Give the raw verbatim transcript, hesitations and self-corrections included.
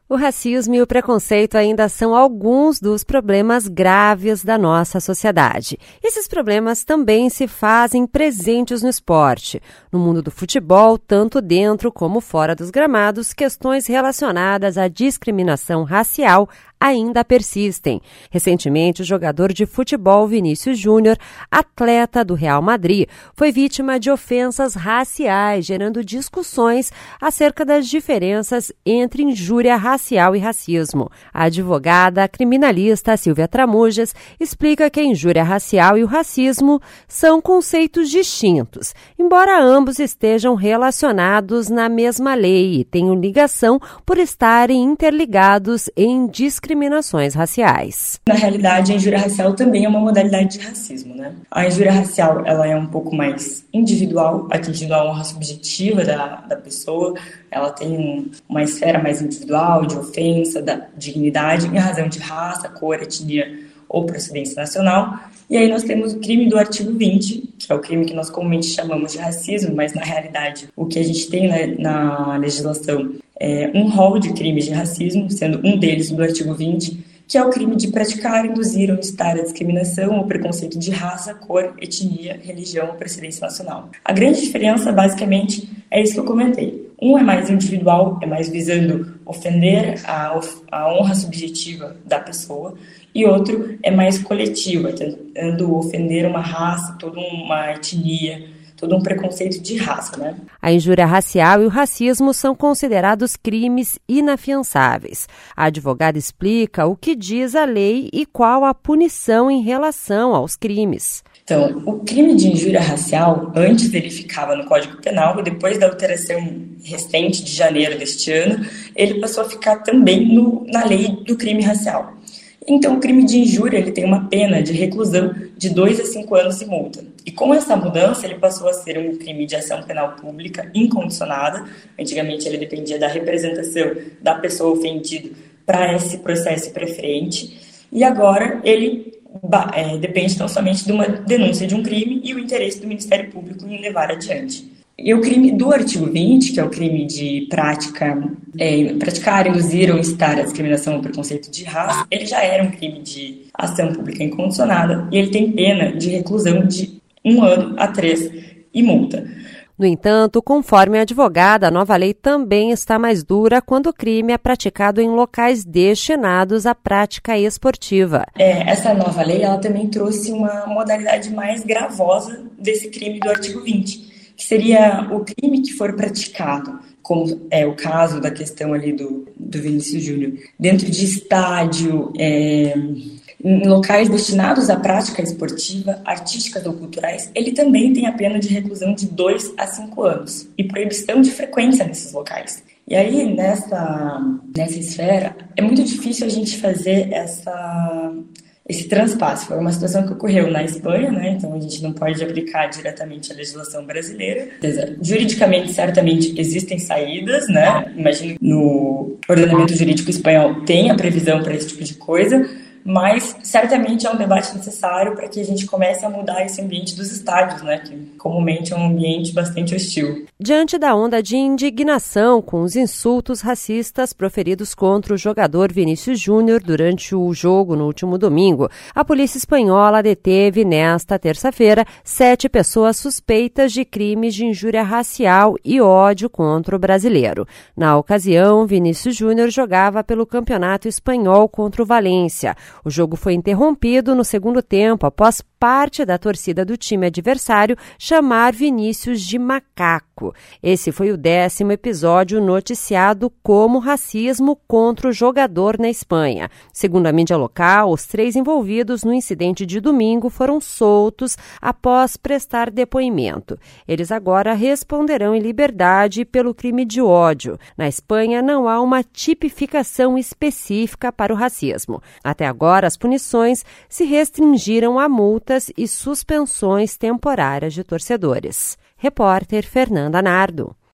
O racismo e o preconceito ainda são alguns dos problemas graves da nossa sociedade. Esses problemas também se fazem presentes no esporte. No mundo do futebol, tanto dentro como fora dos gramados, questões relacionadas à discriminação racial ainda persistem. Recentemente, o jogador de futebol Vinícius Júnior, atleta do Real Madrid, foi vítima de ofensas raciais, gerando discussões acerca das diferenças entre injúria racial e racismo. A advogada criminalista Silvia Tramujas explica que a injúria racial e o racismo são conceitos distintos, embora ambos estejam relacionados na mesma lei e tenham ligação por estarem interligados em discriminações raciais. Na realidade, a injúria racial também é uma modalidade de racismo, né? A injúria racial, ela é um pouco mais individual, atingindo a honra subjetiva da, da pessoa. Ela tem um, uma esfera mais individual, de ofensa, da dignidade, em razão de raça, cor, etnia ou procedência nacional. E aí nós temos o crime do artigo vinte, que é o crime que nós comumente chamamos de racismo, mas na realidade o que a gente tem na, na legislação é um rol de crimes de racismo, sendo um deles do artigo vinte, que é o crime de praticar, induzir ou incitar a discriminação ou preconceito de raça, cor, etnia, religião ou procedência nacional. A grande diferença, basicamente, é isso que eu comentei. Um é mais individual, é mais visando ofender a, a honra subjetiva da pessoa, e outro é mais coletivo, é tentando ofender uma raça, toda uma etnia, todo um preconceito de raça, né? A injúria racial e o racismo são considerados crimes inafiançáveis. A advogada explica o que diz a lei e qual a punição em relação aos crimes. Então, o crime de injúria racial, antes ele ficava no Código Penal e depois da alteração recente de janeiro deste ano, ele passou a ficar também no, na lei do crime racial. Então, o crime de injúria ele tem uma pena de reclusão de dois a cinco anos e multa. E com essa mudança, ele passou a ser um crime de ação penal pública incondicionada. Antigamente, ele dependia da representação da pessoa ofendida para esse processo preferente. E agora, ele é, depende tão somente de uma denúncia de um crime e o interesse do Ministério Público em levar adiante. E o crime do artigo vinte, que é o crime de prática, é, praticar, induzir ou incitar a discriminação ou preconceito de raça, ele já era um crime de ação pública incondicionada e ele tem pena de reclusão de um ano a três e multa. No entanto, conforme a advogada, a nova lei também está mais dura quando o crime é praticado em locais destinados à prática esportiva. É, essa nova lei ela também trouxe uma modalidade mais gravosa desse crime do artigo vinte. Que seria o crime que for praticado, como é o caso da questão ali do, do Vinícius Júnior, dentro de estádio, é, em locais destinados à prática esportiva, artísticas ou culturais, ele também tem a pena de reclusão de dois a cinco anos e proibição de frequência nesses locais. E aí, nessa, nessa esfera, é muito difícil a gente fazer essa... esse transpasse. Foi uma situação que ocorreu na Espanha, né? Então a gente não pode aplicar diretamente a legislação brasileira. Juridicamente, certamente, existem saídas, né? Imagino no ordenamento jurídico espanhol tem a previsão para esse tipo de coisa, mas certamente é um debate necessário para que a gente comece a mudar esse ambiente dos estádios, né? Que comumente é um ambiente bastante hostil. Diante da onda de indignação com os insultos racistas proferidos contra o jogador Vinícius Júnior durante o jogo no último domingo, a polícia espanhola deteve nesta terça-feira sete pessoas suspeitas de crimes de injúria racial e ódio contra o brasileiro. Na ocasião, Vinícius Júnior jogava pelo Campeonato Espanhol contra o Valência. O jogo foi interrompido no segundo tempo após parte da torcida do time adversário chamar Vinícius de macaco. Esse foi o décimo episódio noticiado como racismo contra o jogador na Espanha. Segundo a mídia local, os três envolvidos no incidente de domingo foram soltos após prestar depoimento. Eles agora responderão em liberdade pelo crime de ódio. Na Espanha, não há uma tipificação específica para o racismo. Até agora, as punições se restringiram a multas e suspensões temporárias de torcedores. Repórter Fernanda Nardo.